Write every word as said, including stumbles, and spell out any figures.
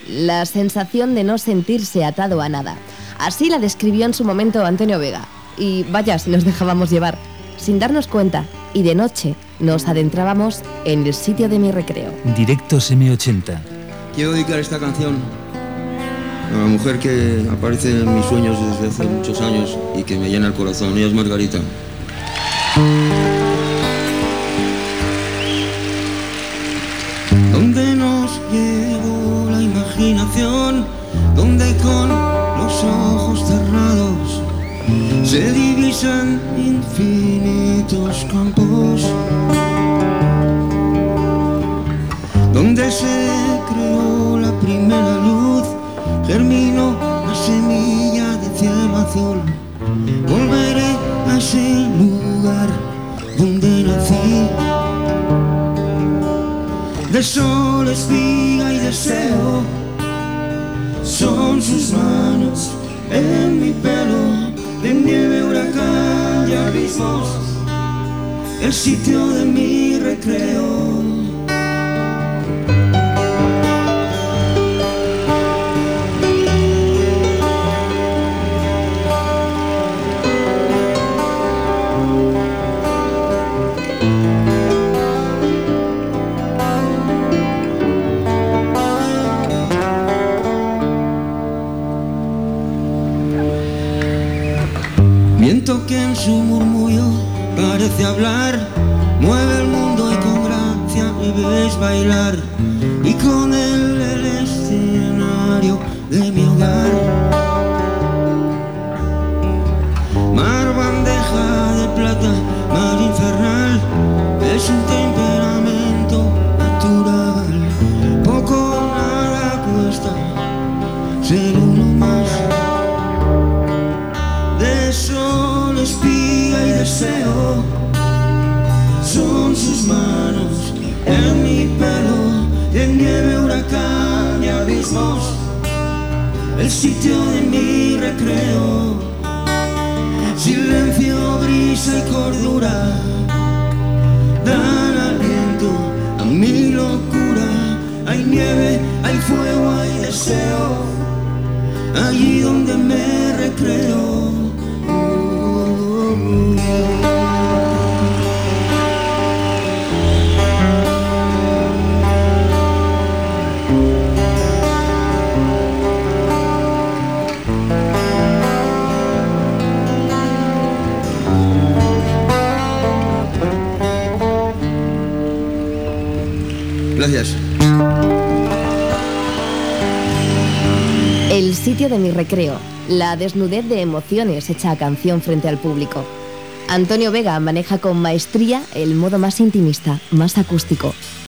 la sensación de no sentirse atado a nada. Así la describió en su momento Antonio Vega. Y vaya si nos dejábamos llevar, sin darnos cuenta, y de noche nos adentrábamos en el sitio de mi recreo. Directos eme ochenta. Quiero dedicar esta canción a la mujer que aparece en mis sueños desde hace muchos años y que me llena el corazón. Ella es Margarita. Donde nos llevó la imaginación, donde con los ojos cerrados se divisan infinitos campos, donde se creó la primera luz, germinó la semilla de cielo azul. Volveré a ese lugar donde nací. De sol, espiga y deseo son sus manos en mi pelo, de nieve, huracán y abismos, el sitio de mi recreo. Viento que en su murmullo parece hablar, mueve el mundo y con gracia me ves bailar, y con él el escenario de mi hogar. Mar, bandeja de plata, mar infernal, es un temperamento natural. Poco o nada cuesta ser uno más. De sol, espiga y deseo son sus manos en mi pelo, de nieve, huracán y abismos, el sitio de mi recreo. Silencio, brisa y cordura dan aliento a mi locura. Hay nieve, hay fuego, hay deseo, allí donde me recreo. Gracias. El sitio de mi recreo, la desnudez de emociones hecha a canción frente al público. Antonio Vega maneja con maestría el modo más intimista, más acústico.